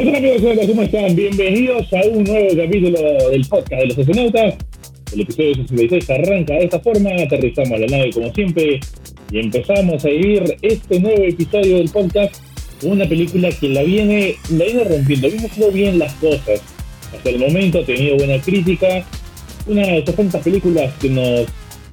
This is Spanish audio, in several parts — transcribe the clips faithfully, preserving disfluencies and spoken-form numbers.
¿Qué tal, amigos? Hola, ¿cómo están? Bienvenidos a un nuevo capítulo del podcast de los astronautas. El episodio sesenta y seis arranca de esta forma, aterrizamos la nave como siempre y empezamos a vivir este nuevo episodio del podcast con una película que la viene, la viene rompiendo, viene haciendo bien las cosas. Hasta el momento ha tenido buena crítica, una de esas tantas películas que nos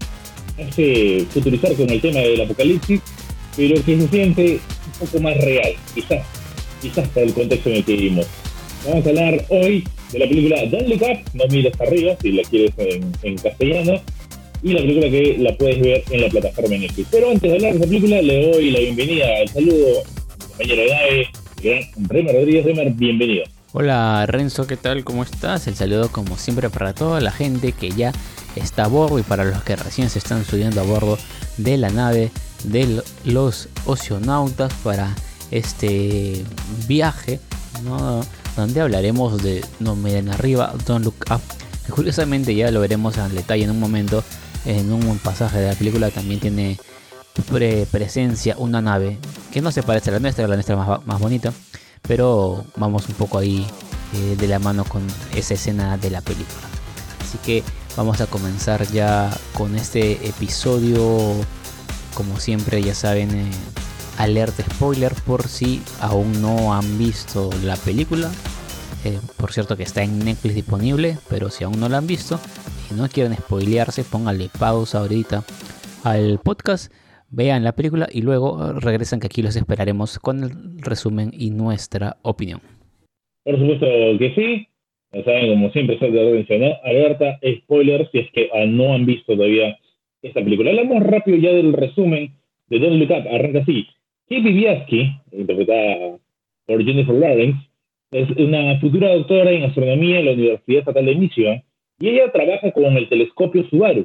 hace futurizar con el tema del apocalipsis, pero que se siente un poco más real, quizás. quizás por el contexto en el que vivimos. Vamos a hablar hoy de la película Don't Look Up, no mires arriba, si la quieres en, en castellano, y la película que la puedes ver en la plataforma Netflix. Pero antes de hablar de esa película, le doy la bienvenida, el saludo a mi compañero de nave, gran Remer Rodríguez. Remer, bienvenido. Hola Renzo, ¿qué tal? ¿Cómo estás? El saludo como siempre para toda la gente que ya está a bordo y para los que recién se están subiendo a bordo de la nave de los oceanautas para este viaje, ¿no? Donde hablaremos de No miren arriba, Don't Look Up, que curiosamente ya lo veremos en detalle en un momento. En un pasaje de la película también tiene pre presencia una nave que no se parece a la nuestra, la nuestra más, más bonita, pero vamos un poco ahí eh, de la mano con esa escena de la película. Así que vamos a comenzar ya con este episodio. Como siempre, ya saben, eh, alerta spoiler por si aún no han visto la película. Eh, por cierto que está en Netflix disponible, pero si aún no la han visto y no quieren spoilearse, pónganle pausa ahorita al podcast, vean la película y luego regresan, que aquí los esperaremos con el resumen y nuestra opinión. Por supuesto que sí. Ya saben, como siempre, se te mencionó, alerta spoiler si es que uh, no han visto todavía esta película. Hablamos rápido ya del resumen de Don't Look Up. Arranca así. Kate Dibiasky, interpretada por Jennifer Lawrence, es una futura doctora en astronomía en la Universidad Estatal de Michigan y ella trabaja con el telescopio Subaru.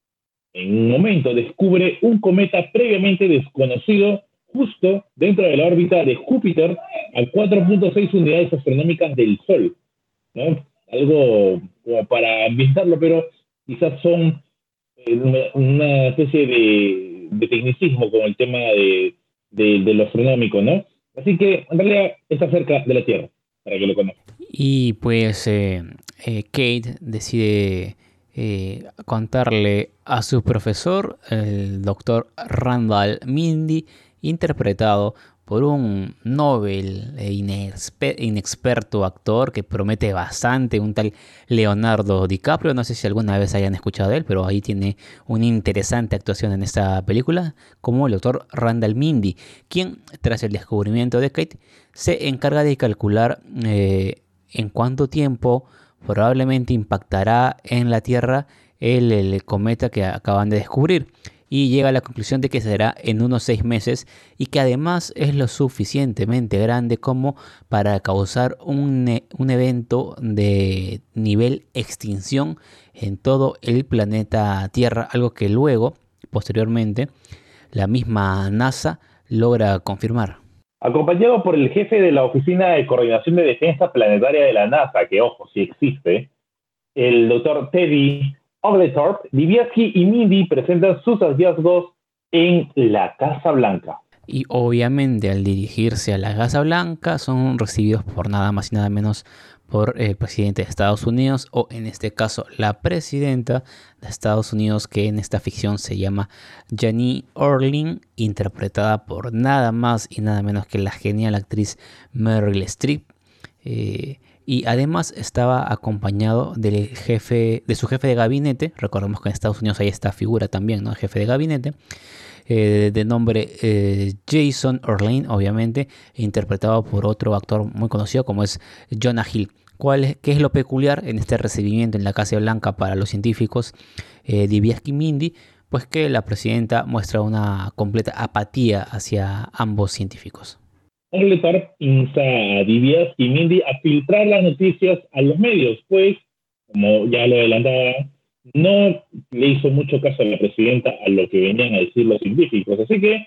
En un momento descubre un cometa previamente desconocido justo dentro de la órbita de Júpiter a cuatro punto seis unidades astronómicas del Sol, ¿no? Algo como para ambientarlo, pero quizás son eh, una, una especie de, de tecnicismo con el tema de De, de lo astronómico, ¿no? Así que en realidad está cerca de la Tierra, para que lo conozcan. Y pues eh, eh, Kate decide eh, contarle a su profesor, el doctor Randall Mindy, interpretado por un Nobel e inexper- inexperto actor que promete bastante, un tal Leonardo DiCaprio. No sé si alguna vez hayan escuchado de él, pero ahí tiene una interesante actuación en esta película, como el doctor Randall Mindy, quien, tras el descubrimiento de Kate, se encarga de calcular eh, en cuánto tiempo probablemente impactará en la Tierra el, el cometa que acaban de descubrir. Y llega a la conclusión de que será en unos seis meses y que además es lo suficientemente grande como para causar un, un evento de nivel extinción en todo el planeta Tierra, algo que luego, posteriormente, la misma NASA logra confirmar. Acompañado por el jefe de la Oficina de Coordinación de Defensa Planetaria de la NASA, que ojo, sí existe, el doctor Teddy Oglethorpe, Dibiasky y Mindy presentan sus hallazgos en la Casa Blanca. Y obviamente al dirigirse a la Casa Blanca son recibidos por nada más y nada menos por el presidente de Estados Unidos, o en este caso la presidenta de Estados Unidos, que en esta ficción se llama Janie Orlin, interpretada por nada más y nada menos que la genial actriz Meryl Streep. Eh, y además estaba acompañado del jefe, de su jefe de gabinete. Recordemos que en Estados Unidos hay esta figura también, ¿no? El jefe de gabinete, eh, de nombre eh, Jason Orlean, obviamente, interpretado por otro actor muy conocido como es Jonah Hill. ¿Cuál es, ¿Qué es lo peculiar en este recibimiento en la Casa Blanca para los científicos eh, Dibiasky y Mindy? Pues que la presidenta muestra una completa apatía hacia ambos científicos. Oglethorpe insta a Dibiasky y Mindy a filtrar las noticias a los medios, pues, como ya lo adelantaba, no le hizo mucho caso a la presidenta a lo que venían a decir los científicos. Así que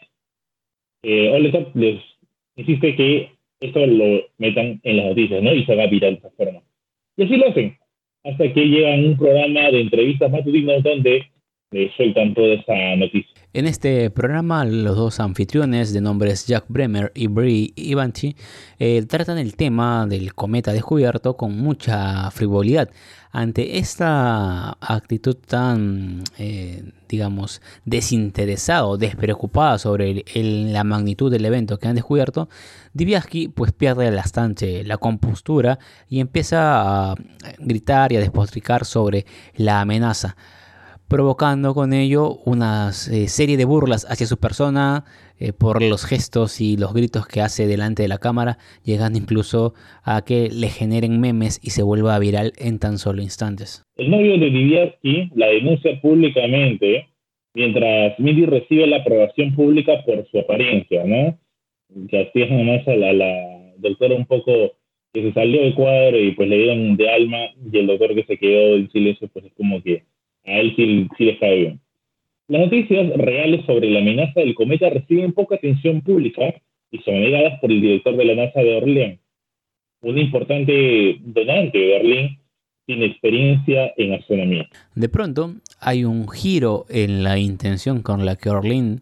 eh, Oglethorpe les insiste que esto lo metan en las noticias, ¿no? Y se haga viral de esa forma. Y así lo hacen, hasta que llegan a un programa de entrevistas matutinas donde le sueltan toda esa noticia. En este programa, los dos anfitriones, de nombres Jack Bremer y Brie Ivanti, eh, tratan el tema del cometa descubierto con mucha frivolidad. Ante esta actitud tan, eh, digamos, desinteresada o despreocupada sobre el, el, la magnitud del evento que han descubierto, Diviasky pues pierde bastante la compostura y empieza a gritar y a despotricar sobre la amenaza, provocando con ello una eh, serie de burlas hacia su persona eh, por los gestos y los gritos que hace delante de la cámara, llegando incluso a que le generen memes y se vuelva viral en tan solo instantes. El novio de Diviasky la denuncia públicamente mientras Mindy recibe la aprobación pública por su apariencia, ¿no? Que así es nomás a la, la doctora un poco que se salió del cuadro y pues le dieron de alma, y el doctor que se quedó en silencio pues es como que a él sí, sí le cae bien. Las noticias reales sobre la amenaza del cometa reciben poca atención pública y son negadas por el director de la NASA de Orleans, un importante donante de Berlín sin experiencia en astronomía. De pronto hay un giro en la intención con la que Orleans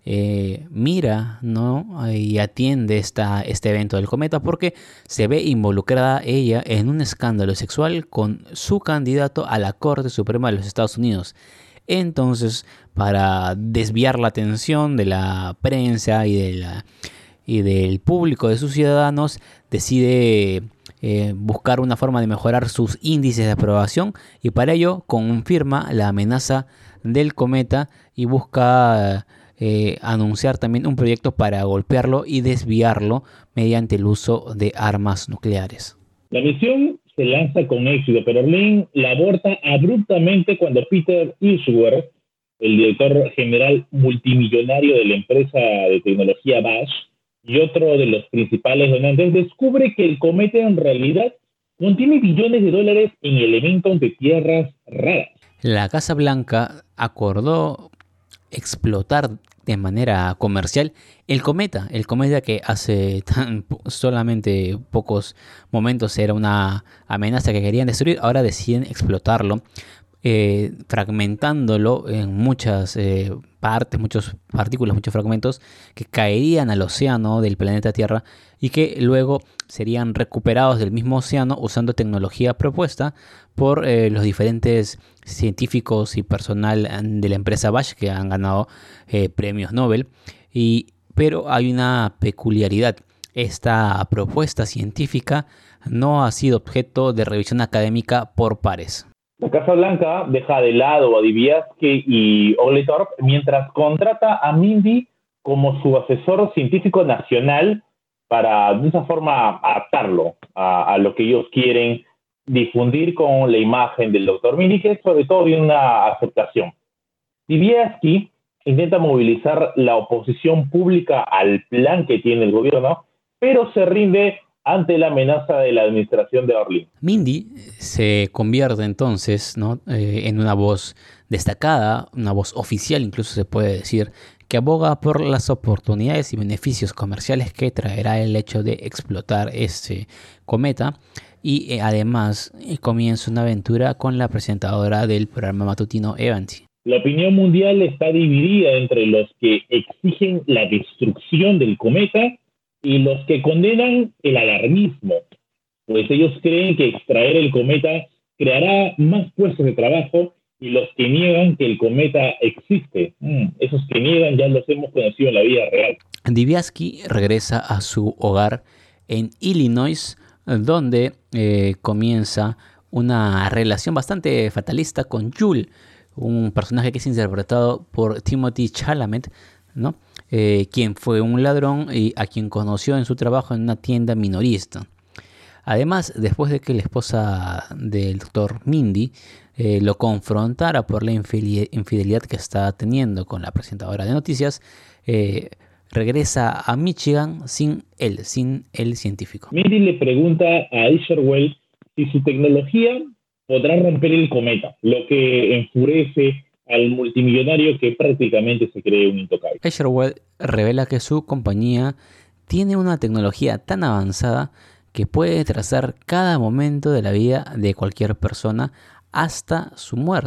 eh, mira, ¿no? y atiende esta, este evento del cometa, porque se ve involucrada ella en un escándalo sexual con su candidato a la Corte Suprema de los Estados Unidos. Entonces, para desviar la atención de la prensa y, de la, y del público, de sus ciudadanos, decide eh, buscar una forma de mejorar sus índices de aprobación, y para ello confirma la amenaza del cometa y busca Eh, anunciar también un proyecto para golpearlo y desviarlo mediante el uso de armas nucleares. La misión se lanza con éxito, pero Orleans la aborta abruptamente cuando Peter Isherwood, el director general multimillonario de la empresa de tecnología Bosch y otro de los principales donantes, descubre que el cometa en realidad contiene billones de dólares en elementos de tierras raras. La Casa Blanca acordó explotar de manera comercial el cometa, el cometa que hace tan solamente pocos momentos era una amenaza que querían destruir. Ahora deciden explotarlo, eh, fragmentándolo en muchas eh, partes, muchas partículas, muchos fragmentos que caerían al océano del planeta Tierra y que luego serían recuperados del mismo océano usando tecnología propuesta por eh, los diferentes científicos y personal de la empresa Bosch que han ganado eh, premios Nobel. Y, pero hay una peculiaridad: esta propuesta científica no ha sido objeto de revisión académica por pares. La Casa Blanca deja de lado a Diviasky y Oglethorpe mientras contrata a Mindy como su asesor científico nacional para de esa forma adaptarlo a, a lo que ellos quieren difundir con la imagen del doctor Mindy, que sobre todo viene una aceptación. Diviasky intenta movilizar la oposición pública al plan que tiene el gobierno, pero se rinde ante la amenaza de la administración de Orleans. Mindy se convierte entonces, ¿no? eh, en una voz destacada, una voz oficial incluso se puede decir, que aboga por las oportunidades y beneficios comerciales que traerá el hecho de explotar este cometa, y eh, además eh, comienza una aventura con la presentadora del programa matutino Evanti. La opinión mundial está dividida entre los que exigen la destrucción del cometa y los que condenan el alarmismo, pues ellos creen que extraer el cometa creará más puestos de trabajo, y los que niegan que el cometa existe, mm, esos que niegan ya los hemos conocido en la vida real. Diviasky regresa a su hogar en Illinois, donde eh, comienza una relación bastante fatalista con Jules, un personaje que es interpretado por Timothy Chalamet, ¿no? Eh, quien fue un ladrón y a quien conoció en su trabajo en una tienda minorista. Además, después de que la esposa del doctor Mindy eh, lo confrontara por la infidelidad que está teniendo con la presentadora de noticias, eh, regresa a Michigan sin él, sin el científico. Mindy le pregunta a Isherwood si su tecnología podrá romper el cometa, lo que enfurece al multimillonario que prácticamente se cree un intocable. Isherwood revela que su compañía tiene una tecnología tan avanzada que puede trazar cada momento de la vida de cualquier persona hasta su muerte.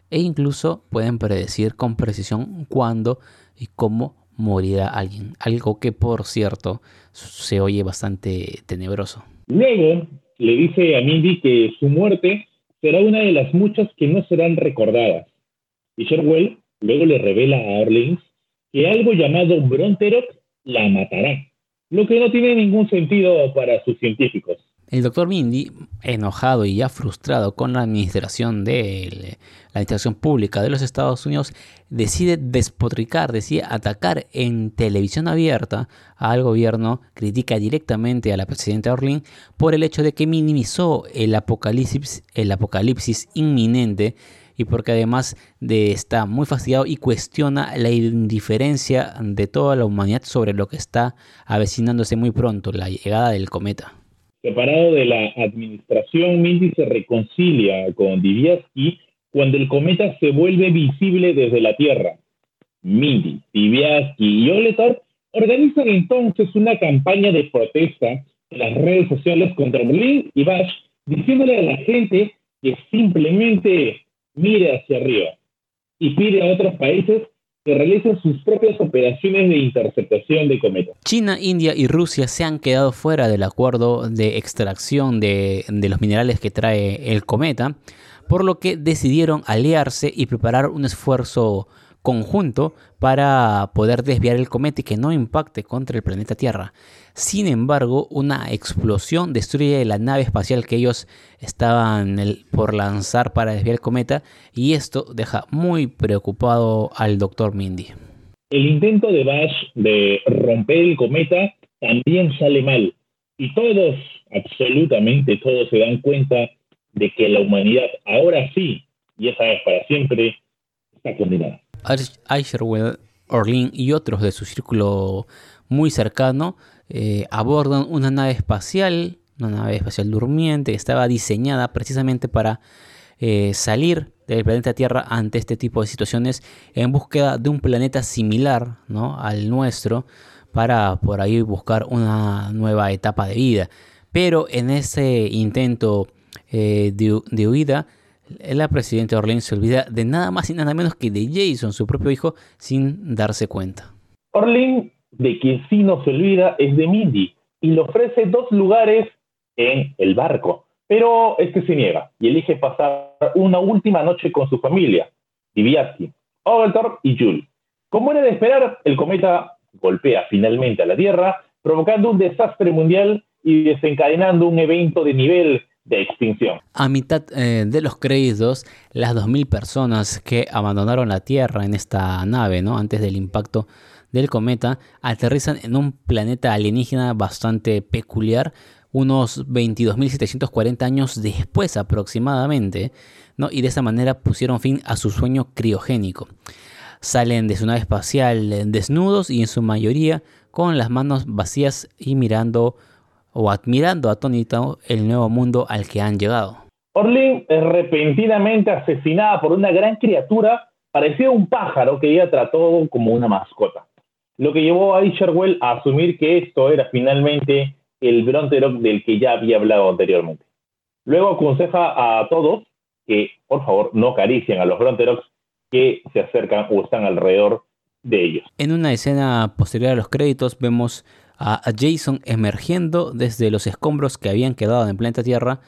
e incluso pueden predecir con precisión cuándo y cómo morirá alguien. Algo que, por cierto, se oye bastante tenebroso. Luego le dice a Mindy que su muerte será una de las muchas que no serán recordadas. Y Sherwell luego le revela a Orleans que algo llamado Bronterok la matará, lo que no tiene ningún sentido para sus científicos. El doctor Mindy, enojado y ya frustrado con la administración de la administración pública de los Estados Unidos, decide despotricar, decide atacar en televisión abierta al gobierno, critica directamente a la presidenta Orleans por el hecho de que minimizó el apocalipsis, el apocalipsis inminente, y porque además de está muy fastidiado y cuestiona la indiferencia de toda la humanidad sobre lo que está avecinándose muy pronto, la llegada del cometa. Separado de la administración, Mindy se reconcilia con Diviaski cuando el cometa se vuelve visible desde la Tierra. Mindy, Diviaski y Oletor organizan entonces una campaña de protesta en las redes sociales contra Orleans y Bash, diciéndole a la gente que simplemente mire hacia arriba y pide a otros países que realicen sus propias operaciones de interceptación de cometas. China, India y Rusia se han quedado fuera del acuerdo de extracción de, de los minerales que trae el cometa, por lo que decidieron aliarse y preparar un esfuerzo conjunto para poder desviar el cometa y que no impacte contra el planeta Tierra. Sin embargo, una explosión destruye la nave espacial que ellos estaban por lanzar para desviar el cometa, y esto deja muy preocupado al doctor Mindy. El intento de Bash de romper el cometa también sale mal, y todos, absolutamente todos, se dan cuenta de que la humanidad ahora sí, y esa vez para siempre, está condenada. Sherwell, Orleans y otros de su círculo muy cercano eh, abordan una nave espacial, una nave espacial durmiente que estaba diseñada precisamente para eh, salir del planeta Tierra ante este tipo de situaciones en búsqueda de un planeta similar, ¿no?, al nuestro, para por ahí buscar una nueva etapa de vida. Pero en ese intento eh, de, de huida, la presidenta Orleans se olvida de nada más y nada menos que de Jason, su propio hijo, sin darse cuenta. Orleans, de quien sí no se olvida, es de Mindy, y le ofrece dos lugares en el barco, pero este se niega y elige pasar una última noche con su familia, Diviaski, Oglethorpe y Jules. Como era de esperar, el cometa golpea finalmente a la Tierra, provocando un desastre mundial y desencadenando un evento de nivel de extinción. A mitad eh, de los créditos, las dos mil personas que abandonaron la Tierra en esta nave, ¿no?, antes del impacto del cometa, aterrizan en un planeta alienígena bastante peculiar, unos veintidós mil setecientos cuarenta años después aproximadamente, ¿no?, y de esa manera pusieron fin a su sueño criogénico. Salen de su nave espacial desnudos y en su mayoría con las manos vacías y mirando o admirando atónito el nuevo mundo al que han llegado. Orleans es repentinamente asesinada por una gran criatura parecida a un pájaro que ella trató como una mascota, lo que llevó a Sherwell a asumir que esto era finalmente el Bronterok del que ya había hablado anteriormente. Luego aconseja a todos que, por favor, no acaricien a los Bronteroks que se acercan o están alrededor de ellos. En una escena posterior a los créditos vemos a Jason emergiendo desde los escombros que habían quedado en el planeta Tierra,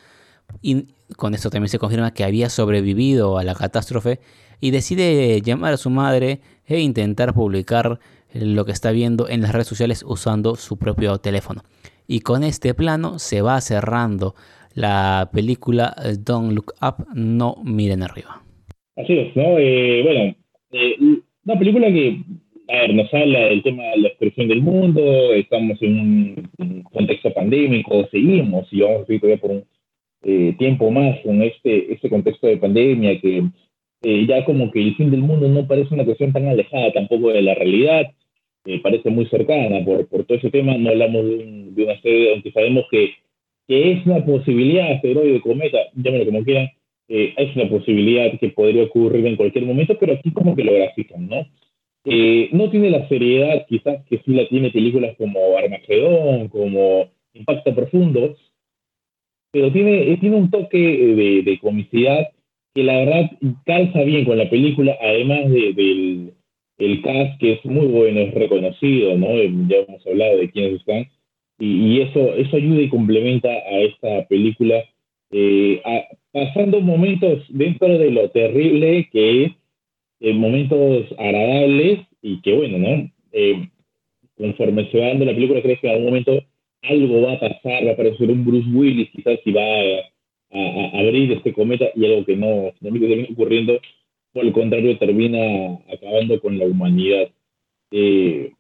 y con esto también se confirma que había sobrevivido a la catástrofe, y decide llamar a su madre e intentar publicar lo que está viendo en las redes sociales usando su propio teléfono. Y con este plano se va cerrando la película Don't Look Up, No Miren Arriba. Así es, ¿no? Eh, bueno, eh, una película que, a ver, nos habla del tema de la destrucción del mundo, estamos en un, un contexto pandémico, seguimos y vamos a seguir todavía por un eh, tiempo más con este, este contexto de pandemia que eh, ya como que el fin del mundo no parece una cuestión tan alejada tampoco de la realidad, eh, parece muy cercana por, por todo ese tema. No hablamos de, un, de una asteroide, aunque sabemos que, que es una posibilidad, asteroide, cometa, llámalo como quieran, eh, es una posibilidad que podría ocurrir en cualquier momento, pero aquí como que lo grafican, ¿no? Eh, no tiene la seriedad quizás que sí la tiene películas como Armagedón, como Impacto Profundo, pero tiene, tiene un toque de, de comicidad que la verdad calza bien con la película, además de, del el cast que es muy bueno, es reconocido, ¿no? Eh, Ya hemos hablado de quiénes están, y, y eso, eso ayuda y complementa a esta película, eh, a- pasando momentos dentro de lo terrible que es, eh, momentos agradables, y que bueno, ¿no? Eh, conforme se va dando la película, crees que en algún momento algo va a pasar, va a aparecer un Bruce Willis quizás y va a, a- a abrir este cometa, y algo que no, no me termina ocurriendo, por el contrario, termina acabando con la humanidad. Eh,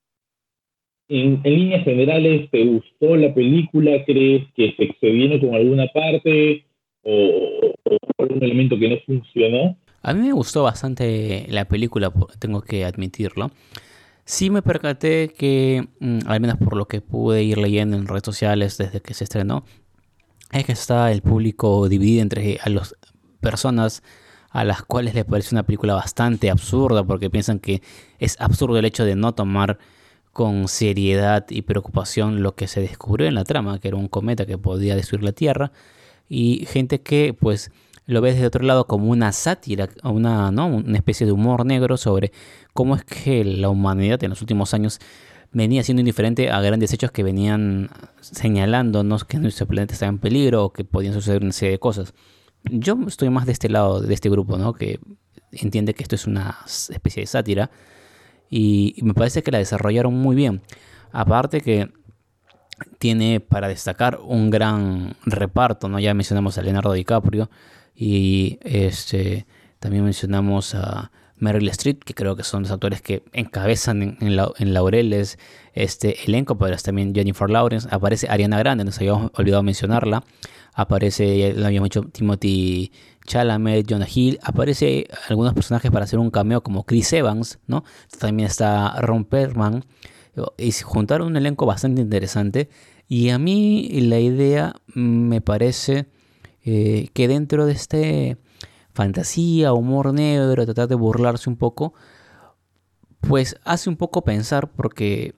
en, en líneas generales, ¿te gustó la película? ¿Crees que se excedieron con alguna parte o, o algún elemento que no funcionó? A mí me gustó bastante la película, po- tengo que admitirlo. Sí me percaté que, mm, al menos por lo que pude ir leyendo en redes sociales desde que se estrenó, es que está el público dividido entre a las personas a las cuales les parece una película bastante absurda porque piensan que es absurdo el hecho de no tomar con seriedad y preocupación lo que se descubrió en la trama, que era un cometa que podía destruir la Tierra, y gente que pues lo ve desde otro lado como una sátira, una, ¿no? Una especie de humor negro sobre cómo es que la humanidad en los últimos años venía siendo indiferente a grandes hechos que venían señalándonos que nuestro planeta estaba en peligro o que podían suceder una serie de cosas. Yo estoy más de este lado, de este grupo, ¿no? Que entiende que esto es una especie de sátira y me parece que la desarrollaron muy bien. Aparte que tiene para destacar un gran reparto, ¿no? Ya mencionamos a Leonardo DiCaprio y este también mencionamos a Meryl Streep, que creo que son los actores que encabezan en, en, la, en laureles este elenco, pero también Jennifer Lawrence, aparece Ariana Grande, nos habíamos olvidado mencionarla, aparece, lo habíamos dicho, Timothy Chalamet, Jonah Hill, aparece algunos personajes para hacer un cameo como Chris Evans, ¿no? También está Ron Perlman, y se juntaron un elenco bastante interesante y a mí la idea me parece eh, que dentro de este fantasía, humor negro, tratar de burlarse un poco, pues hace un poco pensar porque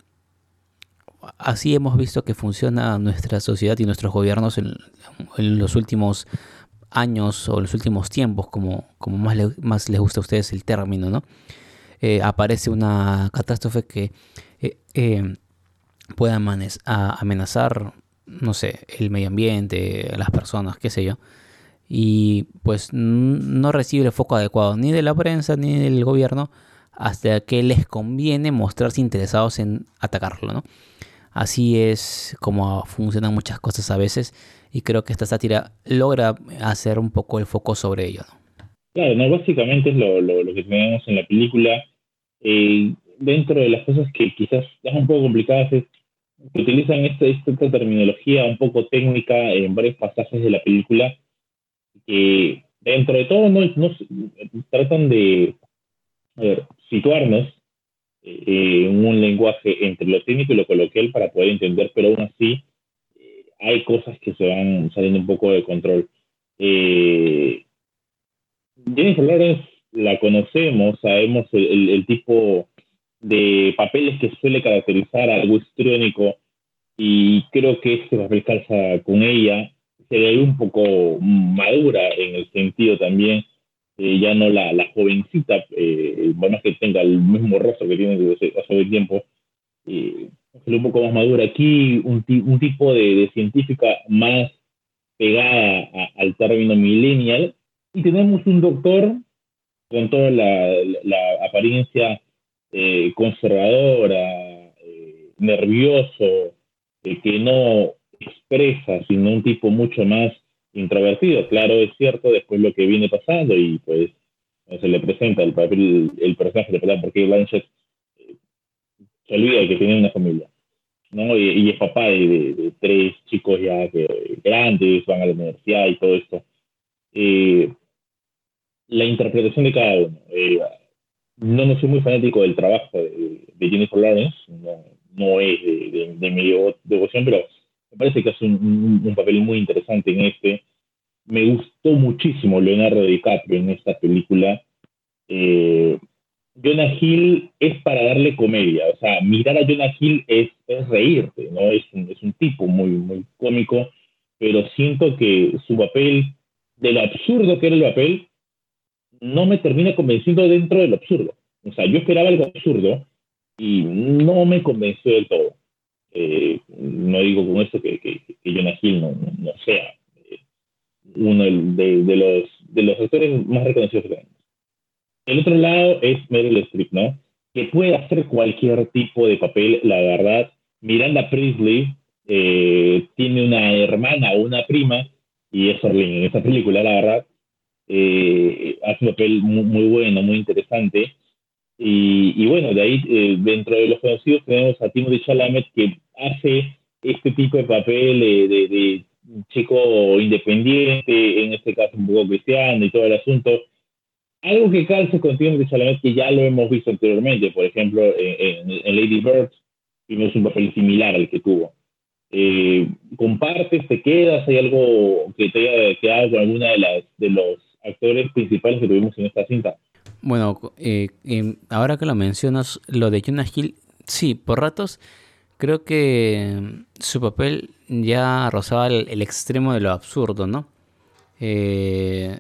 así hemos visto que funciona nuestra sociedad y nuestros gobiernos en, en los últimos años o los últimos tiempos, como, como más, le, más les gusta a ustedes el término, ¿no? Eh, aparece una catástrofe que eh, eh, pueda amenazar, no sé, el medio ambiente, las personas, qué sé yo, y pues no recibe el foco adecuado ni de la prensa ni del gobierno hasta que les conviene mostrarse interesados en atacarlo, ¿no? Así es como funcionan muchas cosas a veces y creo que esta sátira logra hacer un poco el foco sobre ello, ¿no? Claro, no, básicamente es lo, lo, lo que tenemos en la película. Eh, dentro de las cosas que quizás es un poco complicadas es que utilizan esta, esta terminología un poco técnica en varios pasajes de la película, que dentro de todo no, no tratan de, a ver, situarnos eh, en un lenguaje entre lo técnico y lo coloquial para poder entender, pero aún así eh, hay cosas que se van saliendo un poco de control. Eh, Jennifer Lawrence la conocemos, sabemos el, el, el tipo de papeles que suele caracterizar a algo histriónico, y creo que este papel calza con ella. Se ve un poco madura en el sentido también, eh, ya no la, la jovencita, eh, bueno, es que tenga el mismo rostro que tiene desde hace, hace tiempo, eh, se ve un poco más madura. Aquí un, un tipo de, de científica más pegada a, al término millennial, y tenemos un doctor con toda la, la apariencia eh, conservadora, eh, nervioso, eh, que no expresa, sino un tipo mucho más introvertido. Claro, es cierto, después lo que viene pasando, y pues se le presenta el papel, el personaje interpretado por Kate Blanchett, eh, se olvida de que tiene una familia, ¿no? Y, y es papá de, de, de, tres chicos ya que, grandes, van a la universidad y todo esto. Eh, la interpretación de cada uno. Eh, no, no soy muy fanático del trabajo de, de Jennifer Lawrence, no, no es de, de, de mi devoción, pero me parece que hace un, un, un, papel muy interesante en este. Me gustó muchísimo Leonardo DiCaprio en esta película. Eh, Jonah Hill es para darle comedia, o sea, mirar a Jonah Hill es, es reírte, ¿no? Es un, es un tipo muy, muy cómico, pero siento que su papel de lo absurdo que era el papel, no me termina convenciendo dentro de lo absurdo. O sea, yo esperaba algo absurdo y no me convenció del todo. Eh, no digo con esto que, que, que Jonah Hill no, no, no sea eh, uno de, de, los, de los actores más reconocidos que tenemos. El otro lado es Meryl Streep, ¿no? Que puede hacer cualquier tipo de papel, la verdad. Miranda Priestley eh, tiene una hermana o una prima, y es Orlin en esa película, la verdad. Eh, hace un papel muy, muy bueno, muy interesante. Y, y bueno, de ahí, eh, dentro de los conocidos, tenemos a Timothée Chalamet, que hace este tipo de papel eh, de, de chico independiente, en este caso un poco cristiano y todo el asunto. Algo que calza con Timothée Chalamet, que ya lo hemos visto anteriormente, por ejemplo, en, en, en Lady Bird, vimos un papel similar al que tuvo. Eh, ¿Compartes, te quedas? ¿Hay algo que te haya quedado con alguna de, las, de los actores principales que tuvimos en esta cinta? Bueno, eh, eh, ahora que lo mencionas, lo de Jonah Hill, sí, por ratos creo que su papel ya rozaba el, el extremo de lo absurdo, ¿no? Eh,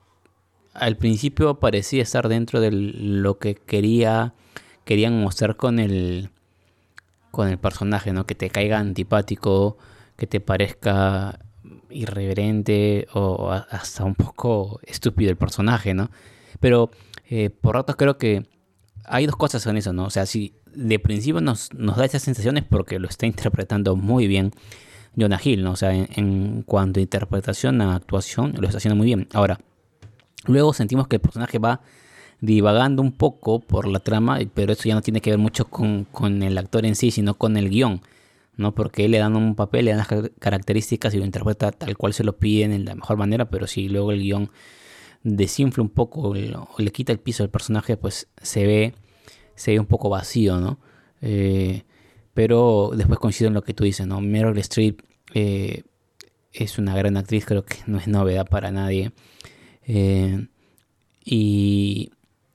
al principio parecía estar dentro de lo que quería querían mostrar con el con el personaje, ¿no? Que te caiga antipático, que te parezca irreverente o hasta un poco estúpido el personaje, ¿no? Pero eh, por ratos creo que hay dos cosas con eso, ¿no? O sea, si de principio nos, nos da esas sensaciones porque lo está interpretando muy bien Jonah Hill, ¿no? O sea, en, en cuanto a interpretación, a actuación, lo está haciendo muy bien. Ahora, luego sentimos que el personaje va divagando un poco por la trama, pero eso ya no tiene que ver mucho con, con el actor en sí, sino con el guión, ¿no? Porque él le dan un papel, le dan las características y lo interpreta tal cual se lo piden en la mejor manera, pero si luego el guión desinfla un poco o le, o le quita el piso al personaje, pues se ve, se ve un poco vacío, ¿no? Eh, pero después coincido en lo que tú dices, ¿no? Meryl Streep eh, es una gran actriz, creo que no es novedad para nadie. Eh, y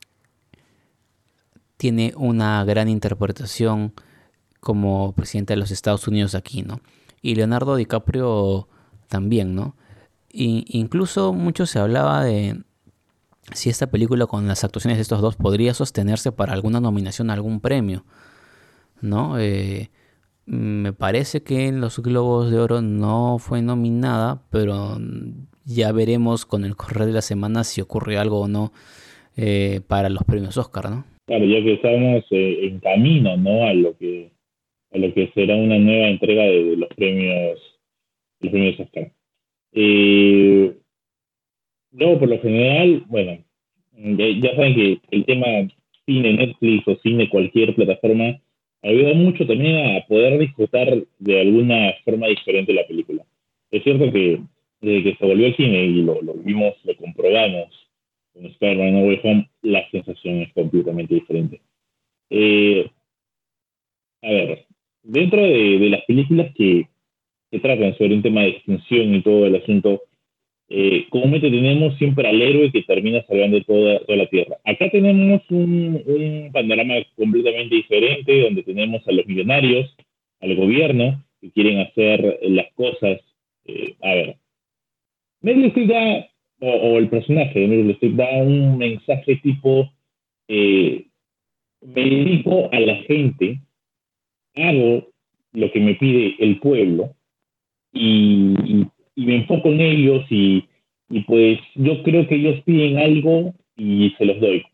tiene una gran interpretación como presidente de los Estados Unidos aquí, ¿no? Y Leonardo DiCaprio también, ¿no? Y incluso mucho se hablaba de si esta película con las actuaciones de estos dos podría sostenerse para alguna nominación a algún premio, ¿no? Eh, me parece que en los Globos de Oro no fue nominada, pero ya veremos con el correr de la semana si ocurre algo o no eh, para los premios Oscar, ¿no? Claro, ya que estamos eh, en camino, ¿no? A lo que a lo que será una nueva entrega de, de los premios, los premios Oscar. Eh, yo, por lo general, bueno, ya, ya saben que el tema cine Netflix o cine cualquier plataforma ayuda mucho también a poder disfrutar de alguna forma diferente la película. Es cierto que desde que se volvió al cine y lo, lo vimos, lo comprobamos con Spider-Man No Way Home, la sensación es completamente diferente. Eh, a ver, dentro de, de las películas que, que tratan sobre un tema de extinción y todo el asunto, eh, comúnmente tenemos siempre al héroe que termina salvando toda, toda la Tierra. Acá tenemos un, un panorama completamente diferente, donde tenemos a los millonarios, al gobierno, que quieren hacer las cosas. Eh, a ver, Meryl Streep da, o, o, el personaje de Meryl Streep da un mensaje tipo, eh, me dedico a la gente, hago lo que me pide el pueblo, y, y, y me enfoco en ellos y, y pues yo creo que ellos piden algo y se los doy.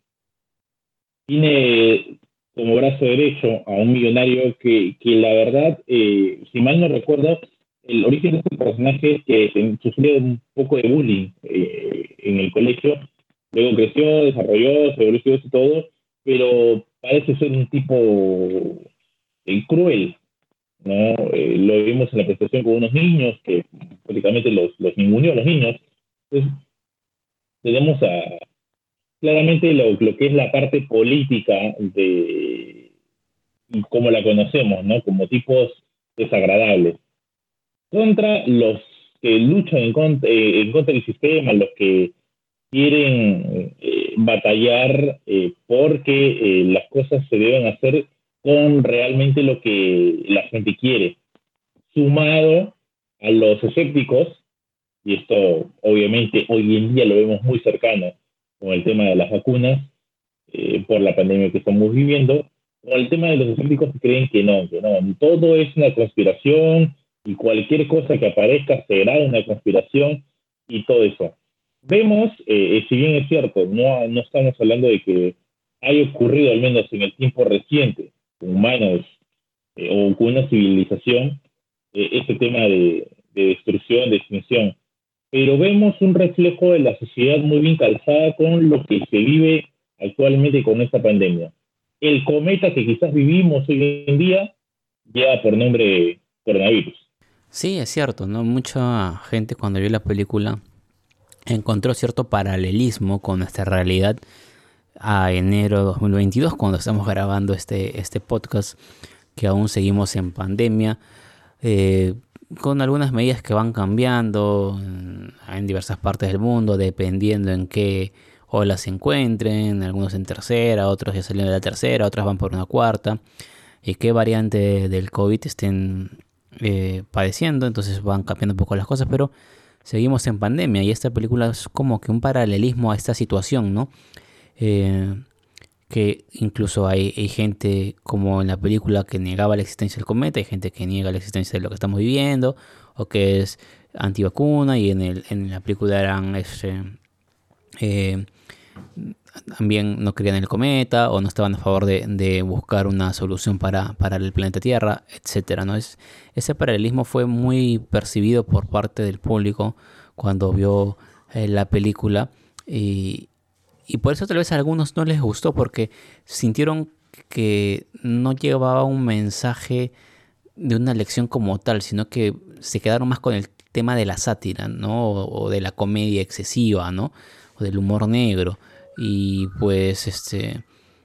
Tiene como brazo derecho a un millonario que, que la verdad, eh, si mal no recuerdo, el origen de este personaje es que sufrió un poco de bullying eh, en el colegio, luego creció, desarrolló, se evolucionó y todo, pero parece ser un tipo eh, cruel, ¿no? Eh, lo vimos en la presentación con unos niños que prácticamente los, los ninguneó a los niños. Entonces, tenemos a, claramente lo, lo que es la parte política de como la conocemos, ¿no? Como tipos desagradables. Contra los que luchan en contra, eh, en contra del sistema, los que quieren eh, batallar eh, porque eh, las cosas se deben hacer con realmente lo que la gente quiere, sumado a los escépticos y esto obviamente hoy en día lo vemos muy cercano con el tema de las vacunas, eh, por la pandemia que estamos viviendo, con el tema de los escépticos que creen que no, que no, todo es una conspiración y cualquier cosa que aparezca será una conspiración y todo eso. Vemos, eh, si bien es cierto, no, no estamos hablando de que haya ocurrido, al menos en el tiempo reciente, con humanos eh, o con una civilización, eh, este tema de, de destrucción, de extinción. Pero vemos un reflejo de la sociedad muy bien calzada con lo que se vive actualmente con esta pandemia. El cometa que quizás vivimos hoy en día lleva por nombre coronavirus. Sí, es cierto, ¿no? Mucha gente cuando vio la película encontró cierto paralelismo con nuestra realidad a enero de dos mil veintidós, cuando estamos grabando este, este podcast, que aún seguimos en pandemia, eh, con algunas medidas que van cambiando en, en diversas partes del mundo, dependiendo en qué ola se encuentren, algunos en tercera, otros ya salieron de la tercera, otras van por una cuarta, y qué variante del COVID estén eh, padeciendo, entonces van cambiando un poco las cosas, pero seguimos en pandemia y esta película es como que un paralelismo a esta situación, ¿no? Eh, que incluso hay, hay gente como en la película que negaba la existencia del cometa, hay gente que niega la existencia de lo que estamos viviendo, o que es antivacuna, y en, el, en la película eran este, eh, también no creían en el cometa, o no estaban a favor de, de buscar una solución para, para el planeta Tierra, etcétera, ¿no? Es, ese paralelismo fue muy percibido por parte del público cuando vio eh, la película, y, y por eso tal vez a algunos no les gustó, porque sintieron que no llevaba un mensaje de una lección como tal, sino que se quedaron más con el tema de la sátira, ¿no? O, o de la comedia excesiva, ¿no? O del humor negro. Y pues este,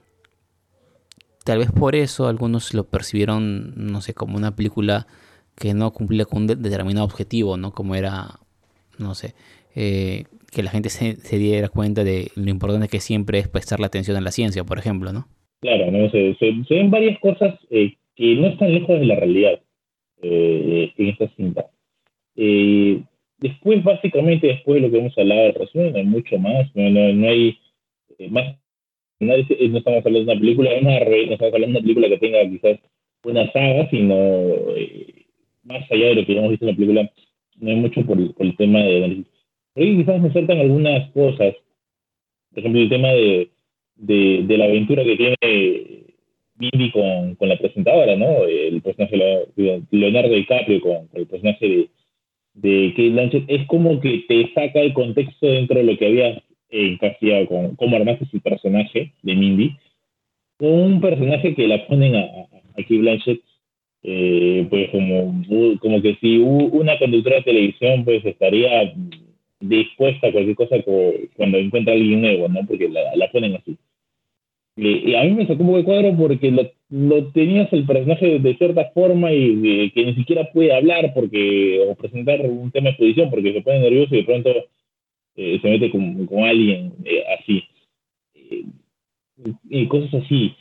tal vez por eso algunos lo percibieron, no sé, como una película que no cumplía con un de- determinado objetivo, ¿no? Como era, no sé, eh, que la gente se, se diera cuenta de lo importante que siempre es prestar la atención a la ciencia, por ejemplo, ¿no? Claro, ¿no? Se, se, se ven varias cosas eh, que no están lejos de la realidad eh, en esta cinta. Eh, Después, básicamente, después de lo que hemos hablado del resumen, no hay mucho más, no, no, no hay eh, más. No, es- no estamos hablando de una película de Marvel, no estamos hablando de una película que tenga quizás una saga, sino eh, más allá de lo que hemos visto en la película, no hay mucho por, el por el tema de análisis. Pero ahí quizás me saltan algunas cosas, por ejemplo, el tema de, de, de la aventura que tiene Mindy con, con la presentadora, ¿no? El personaje de Leonardo DiCaprio con, con el personaje de, de Kate Blanchett, es como que te saca el contexto dentro de lo que habías eh, encasillado con cómo armaste su personaje de Mindy, con un personaje que la ponen a, a, a Kate Blanchett, eh, pues como, como que si una conductora de televisión pues estaría dispuesta a cualquier cosa cuando encuentra a alguien nuevo, ¿no? Porque la, la ponen así. Y, y a mí me sacó un poco de cuadro porque lo, lo tenías el personaje de, de cierta forma y de, que ni siquiera puede hablar porque o presentar un tema de exposición porque se pone nervioso y de pronto eh, se mete con, con alguien eh, así. Eh, y cosas así.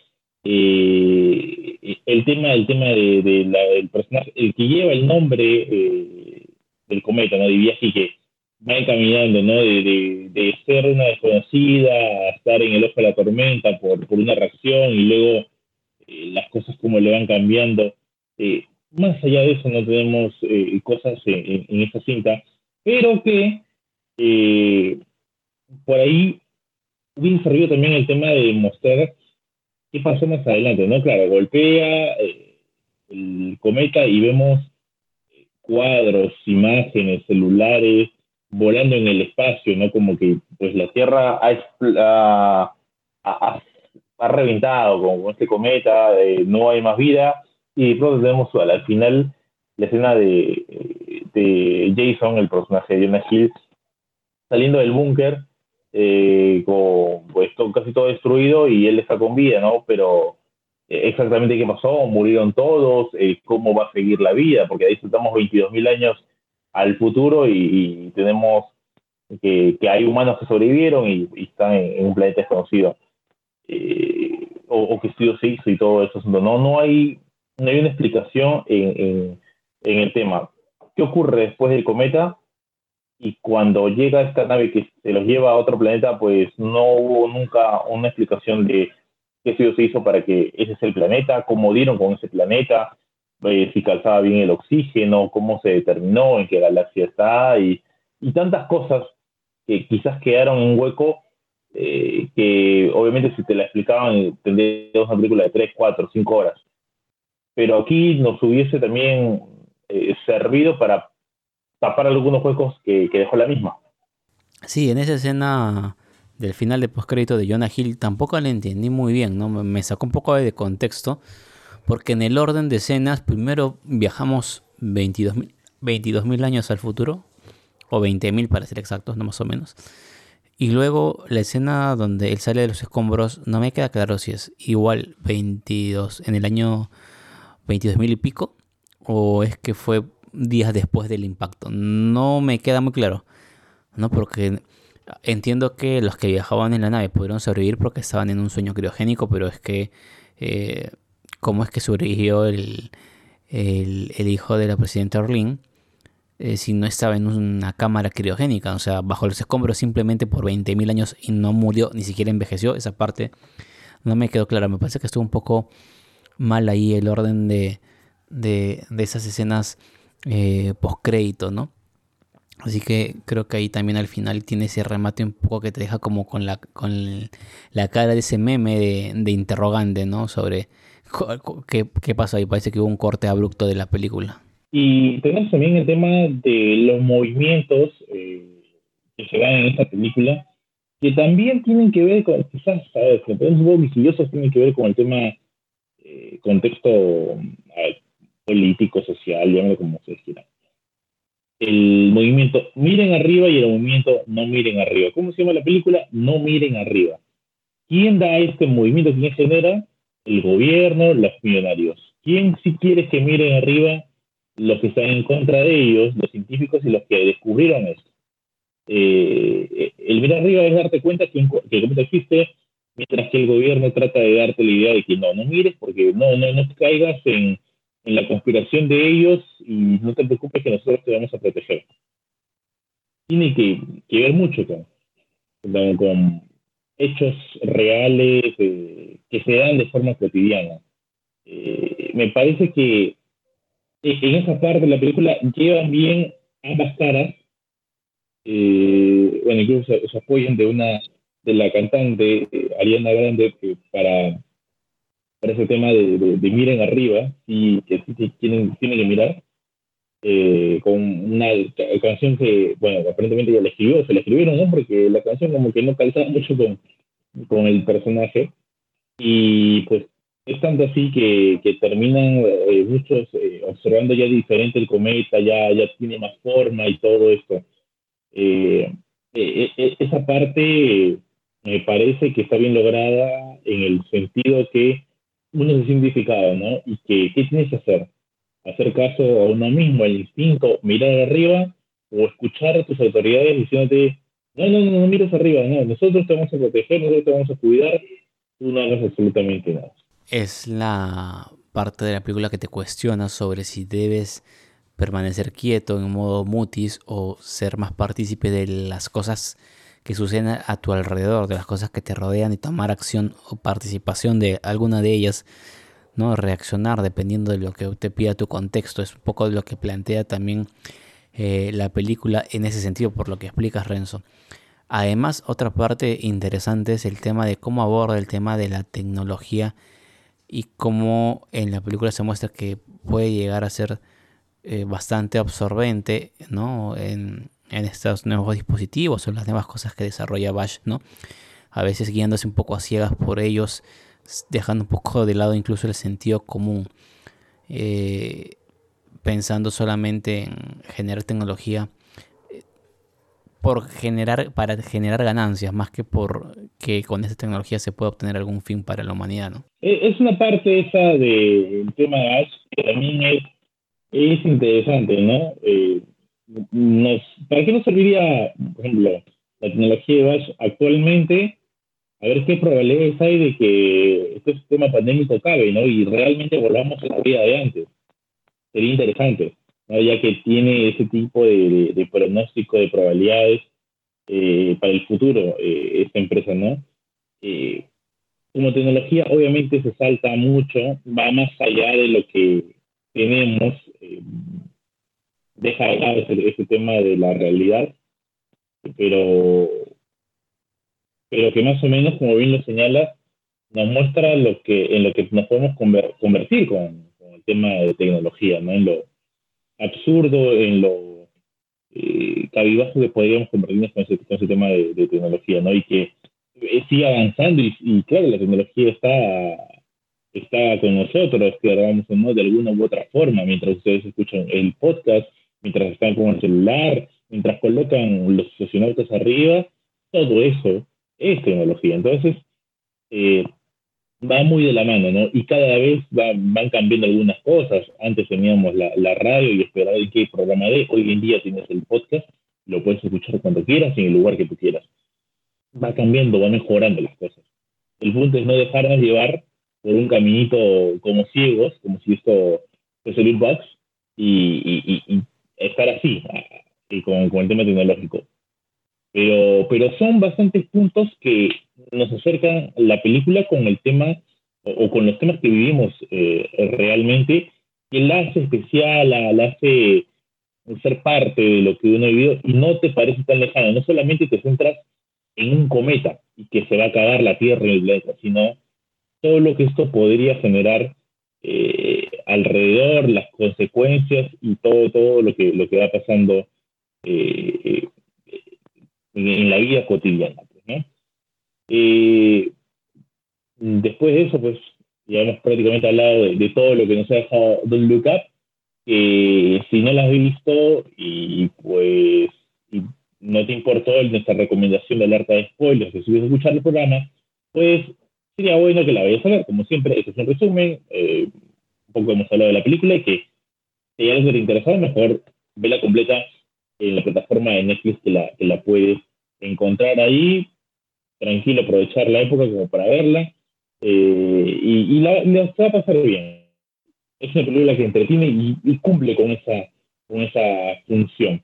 Eh, el tema, el tema de, de la, del personaje, el que lleva el nombre eh, del cometa, ¿no? De así que va encaminando, ¿no? De, de, de ser una desconocida a estar en el ojo de la tormenta por, por una reacción y luego eh, las cosas como le van cambiando. Eh, Más allá de eso no tenemos eh, cosas en, en, esta cinta, pero que eh, por ahí hubiera servido también el tema de mostrar qué pasó más adelante, ¿no? Claro, golpea eh, el cometa y vemos cuadros, imágenes, celulares volando en el espacio, ¿no? Como que pues la Tierra ha, ha, ha, ha reventado con, este cometa, eh, no hay más vida, y de pronto tenemos al final la escena de, de Jason, el personaje de Jonah Hill, saliendo del búnker eh, con pues todo, casi todo destruido y él está con vida, ¿no? Pero eh, exactamente qué pasó, murieron todos, eh, cómo va a seguir la vida, porque ahí estamos veintidós mil años al futuro y, y tenemos que, que, hay humanos que sobrevivieron y, y están en, en, un planeta desconocido. Eh, o, o qué estudio se hizo y todo eso. No, no, hay, no hay una explicación en, en, en el tema. ¿Qué ocurre después del cometa? y cuando llega esta nave que se los lleva a otro planeta, pues no hubo nunca una explicación de qué se hizo para que ese sea el planeta, cómo dieron con ese planeta, eh, si calzaba bien el oxígeno, cómo se determinó, en qué galaxia está, y, y tantas cosas que quizás quedaron en un hueco, eh, que obviamente si te la explicaban tendrías una película de tres, cuatro, cinco horas. Pero aquí nos hubiese también eh, servido para tapar algunos huecos que, que dejó la misma. Sí, en esa escena del final de postcrédito de Jonah Hill tampoco la entendí muy bien, ¿no? Me me sacó un poco de contexto, porque en el orden de escenas, primero viajamos veintidós mil veintidós mil años al futuro, o veinte mil para ser exactos, no más o menos. Y luego la escena donde él sale de los escombros, no me queda claro si es igual veintidós en el año veintidós mil y pico, o es que fue días después del impacto. No me queda muy claro, ¿no? Porque entiendo que los que viajaban en la nave pudieron sobrevivir porque estaban en un sueño criogénico, pero es que, eh, ¿cómo es que sobrevivió el, el, el hijo de la presidenta Orlin eh, si no estaba en una cámara criogénica? O sea, bajo los escombros simplemente por veinte mil años y no murió, ni siquiera envejeció. Esa parte no me quedó clara. Me parece que estuvo un poco mal ahí el orden de, de, de esas escenas eh, post crédito, ¿no? Así que creo que ahí también al final tiene ese remate un poco que te deja como con la, con el- la cara de ese meme de, de interrogante, ¿no? Sobre cu- cu- qué, qué pasó ahí. Parece que hubo un corte abrupto de la película. Y tenemos también el tema de los movimientos eh, que se dan en esta película, que también tienen que ver con, quizás, a ver, que podemos un poco quisquillosos, tienen que ver con el tema, eh, contexto a ver, político, social, llámalo como se quiera. El movimiento miren arriba y el movimiento no miren arriba. ¿Cómo se llama la película? No miren arriba. ¿Quién da este movimiento? ¿Quién genera? El gobierno, los millonarios. ¿Quién sí quiere que miren arriba? Los que están en contra de ellos, los científicos y los que descubrieron esto. Eh, el mirar arriba es darte cuenta que, que el cometa existe, mientras que el gobierno trata de darte la idea de que no, no mires porque no, no, no caigas en, en la conspiración de ellos y no te preocupes que nosotros te vamos a proteger. Tiene que, que ver mucho con, con, con hechos reales eh, que se dan de forma cotidiana. Eh, me parece que en esa parte de la película llevan bien ambas caras, eh, bueno, incluso se, se apoyan de una de la cantante eh, Ariana Grande que para, para ese tema de, de, de miren arriba y que sí que tienen, tienen que mirar eh, con una ca- canción que, bueno, aparentemente ya la escribió, se la escribieron, ¿no? Porque la canción como que no calzaba mucho con, con el personaje y pues es tanto así que, que terminan eh, muchos eh, observando ya diferente el cometa, ya, ya tiene más forma y todo esto. Eh, eh, eh, esa parte me parece que está bien lograda en el sentido que uno se siente identificado, ¿no? Y que, ¿qué tienes que hacer? Hacer caso a uno mismo, al instinto, mirar arriba o escuchar a tus autoridades diciéndote, no, no, no, no mires arriba, no, nosotros te vamos a proteger, nosotros te vamos a cuidar, tú no hagas absolutamente nada. Es la parte de la película que te cuestiona sobre si debes permanecer quieto en modo mutis o ser más partícipe de las cosas que suceden a tu alrededor, de las cosas que te rodean y tomar acción o participación de alguna de ellas, ¿no? Reaccionar dependiendo de lo que te pida tu contexto. Es un poco de lo que plantea también eh, la película en ese sentido, por lo que explicas, Renzo. Además, otra parte interesante es el tema de cómo aborda el tema de la tecnología y cómo en la película se muestra que puede llegar a ser eh, bastante absorbente, ¿no? En, en estos nuevos dispositivos o las nuevas cosas que desarrolla Bash, ¿no? A veces guiándose un poco a ciegas por ellos, dejando un poco de lado incluso el sentido común, eh, pensando solamente en generar tecnología por generar, para generar ganancias, más que por que con esa tecnología se pueda obtener algún fin para la humanidad, ¿no? Eh, Es una parte esa del tema de Ash que también es, es interesante, ¿no? Eh, nos, ¿para qué nos serviría, por ejemplo, la tecnología de Bash actualmente? A ver qué probabilidades hay de que este sistema pandémico cabe, ¿no? Y realmente volvamos a la vida de antes. Sería interesante. ¿no? Ya que tiene ese tipo de, de, de pronóstico de probabilidades eh, para el futuro, eh, esta empresa, ¿no? Eh, Como tecnología, obviamente se salta mucho, va más allá de lo que tenemos, eh, deja de lado ese, ese tema de la realidad, pero, pero que más o menos, como bien lo señala, nos muestra lo que, en lo que nos podemos conver, convertir con, con, el tema de tecnología, ¿no? En lo absurdo, en lo eh, cabibajo que podríamos convertirnos con ese, con ese tema de, de, tecnología, ¿no? Y que eh, sigue avanzando y, y, claro, la tecnología está, está con nosotros, que grabamos ¿no? de alguna u otra forma, mientras ustedes escuchan el podcast, mientras están con el celular, mientras colocan los socionautas arriba, todo eso es tecnología. Entonces, eh, va muy de la mano, ¿no? Y cada vez va, van cambiando algunas cosas. Antes teníamos la, la radio y esperar en qué programa de. Hoy en día tienes el podcast, lo puedes escuchar cuando quieras, en el lugar que tú quieras. Va cambiando, va mejorando las cosas. El punto es no dejarnos llevar por un caminito como ciegos, como si esto fuese el box, y, y, y, y estar así, y con, con el tema tecnológico. Pero, pero son bastantes puntos que nos acercan la película con el tema o, o con los temas que vivimos eh, realmente, que la hace especial, la, la hace ser parte de lo que uno ha vivido y no te parece tan lejano. No solamente te centras en un cometa y que se va a acabar la Tierra y el planeta, sino todo lo que esto podría generar eh, alrededor, las consecuencias y todo, todo lo que, lo que va pasando eh, eh, en, en la vida cotidiana, pues, ¿no? Eh, Después de eso, pues, ya hemos prácticamente hablado de, de todo lo que nos ha dejado Don't Look Up, que si no la has visto y pues y no te importó nuestra recomendación de alerta de spoilers, que subes a escuchar el programa, pues sería bueno que la vayas a ver. Como siempre, este es un resumen, eh, un poco hemos hablado de la película y que si hay algo que te interesa, mejor vela completa en la plataforma de Netflix que la, que la puedes encontrar ahí, tranquilo, aprovechar la época como para verla, eh, y, y la, la va a pasar bien. Es una película que entretiene y, y cumple con esa, con esa función.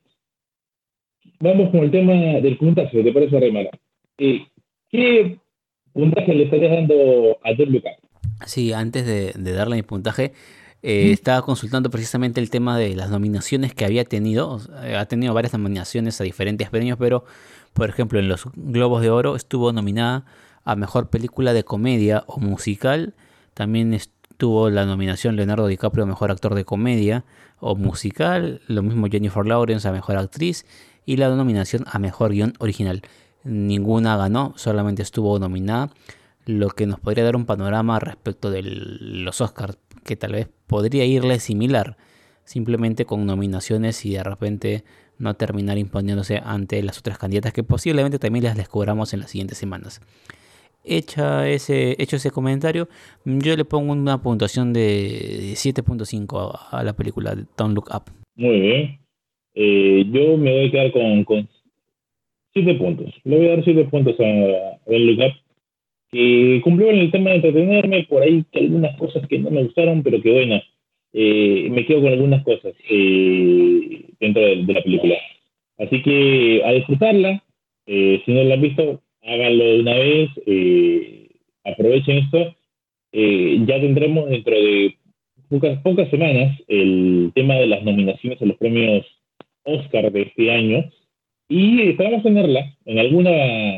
Vamos con el tema del puntaje, ¿te parece, Remara? Eh, ¿Qué puntaje le estarías dando a Don't Look Up? Sí, antes de, de darle mi puntaje, eh, estaba consultando precisamente el tema de las nominaciones que había tenido. O sea, eh, ha tenido varias nominaciones a diferentes premios, pero por ejemplo en los Globos de Oro estuvo nominada a Mejor Película de Comedia o Musical. También estuvo la nominación Leonardo DiCaprio a Mejor Actor de Comedia o Musical. Lo mismo Jennifer Lawrence a Mejor Actriz. Y la nominación a Mejor Guión Original. Ninguna ganó, solamente estuvo nominada, lo que nos podría dar un panorama respecto de los Oscars, que tal vez podría irle similar, simplemente con nominaciones y de repente no terminar imponiéndose ante las otras candidatas que posiblemente también las descubramos en las siguientes semanas. Hecha ese, hecho ese comentario, yo le pongo una puntuación de siete punto cinco a, a la película de Don't Look Up. Muy bien. Eh, yo me voy a quedar con, con siete puntos. Le voy a dar siete puntos a, a Don't Look Up, que cumplió en el tema de entretenerme, por ahí que algunas cosas que no me gustaron, pero que bueno, eh, me quedo con algunas cosas eh, dentro de, de, la película. Así que a disfrutarla, eh, si no la han visto, háganlo de una vez, eh, aprovechen esto. Eh, ya tendremos dentro de pocas, pocas semanas el tema de las nominaciones a los premios Oscar de este año y esperamos tenerla en alguna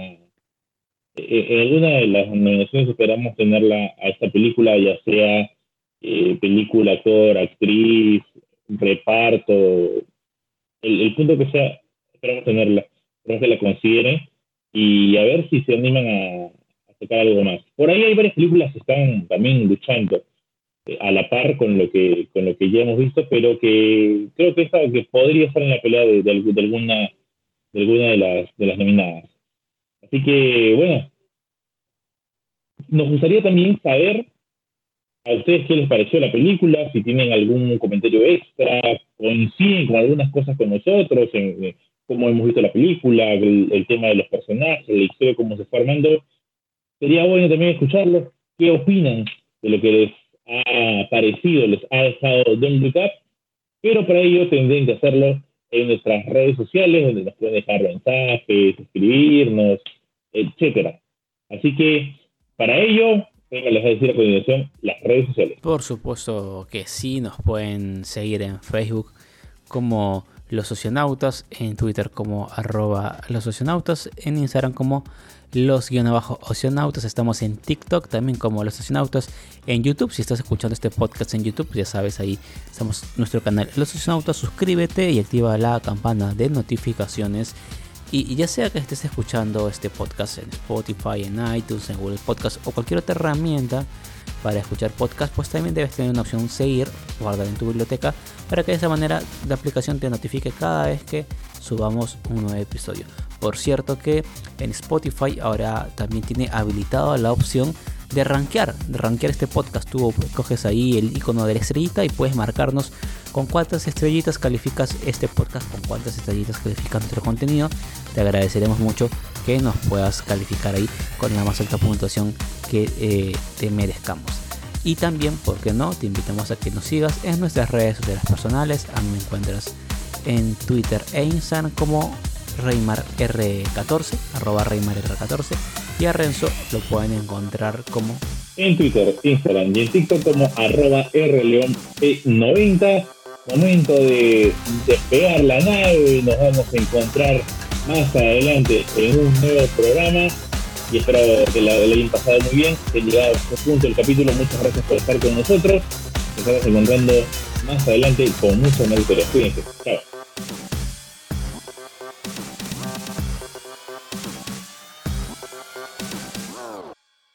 en alguna de las nominaciones. Esperamos tenerla a esta película, ya sea eh, película, actor, actriz, reparto, el, el punto que sea, esperamos tenerla, esperamos que la consideren y a ver si se animan a, a sacar algo más. Por ahí hay varias películas que están también luchando eh, a la par con lo que con lo que ya hemos visto, pero que creo que esta que podría estar en la pelea de, de, de alguna de alguna de las de las nominadas. Así que bueno, nos gustaría también saber a ustedes qué les pareció la película, si tienen algún comentario extra, coinciden con algunas cosas con nosotros, en, en cómo hemos visto la película, el, el tema de los personajes, la historia, cómo se fue armando. Sería bueno también escucharlos, qué opinan de lo que les ha parecido, les ha dejado Don't Look Up, pero para ello tendrán que hacerlo en nuestras redes sociales, donde nos pueden dejar mensajes, escribirnos, etcétera. Así que, para ello, venga, les voy a decir a continuación las redes sociales. Por supuesto que sí, nos pueden seguir en Facebook como Los Socionautas, en Twitter como arroba Los Socionautas, en Instagram como Los-Ocionautas, estamos en TikTok también como Los Socionautas, en YouTube, si estás escuchando este podcast en YouTube, ya sabes, ahí estamos nuestro canal Los Socionautas, suscríbete y activa la campana de notificaciones. Y ya sea que estés escuchando este podcast en Spotify, en iTunes, en Google Podcast o cualquier otra herramienta para escuchar podcast, pues también debes tener una opción seguir, guardar en tu biblioteca, para que de esa manera la aplicación te notifique cada vez que subamos un nuevo episodio. Por cierto que en Spotify ahora también tiene habilitado la opción de rankear, de rankear este podcast. Tú coges ahí el icono de la estrellita y puedes marcarnos con cuántas estrellitas calificas este podcast, con cuántas estrellitas calificas nuestro contenido. Te agradeceremos mucho que nos puedas calificar ahí con la más alta puntuación que eh, te merezcamos. Y también, ¿por qué no? Te invitamos a que nos sigas en nuestras redes sociales personales. A mí me encuentras en Twitter e Instagram como Reymar R catorce, arroba Reymar R catorce, y a Renzo lo pueden encontrar como en Twitter, Instagram y en TikTok como arroba rleon p noventa. Momento de despegar la nave y nos vamos a encontrar más adelante en un nuevo programa y espero que la, la hayan pasado muy bien, que han llegado a este punto del capítulo. Muchas gracias por estar con nosotros. Nos estamos encontrando más adelante con muchos más historias. Cuídense. Chao.